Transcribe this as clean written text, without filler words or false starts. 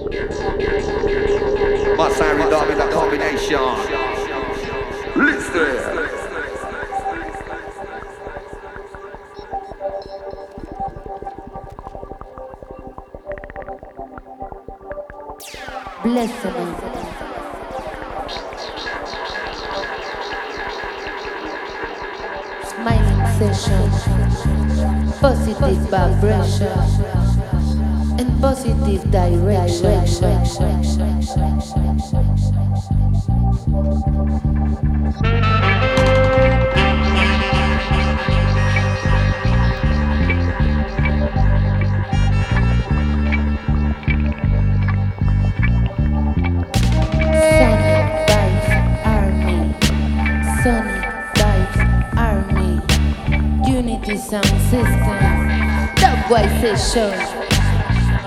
Masai Rhythm in the combination. Listen. Blessing. Smiling session. Positive vibration. And positive direction. Sonic Vibes Army. Sonic Vibes Army. Unity Sound System. Dubwise Session.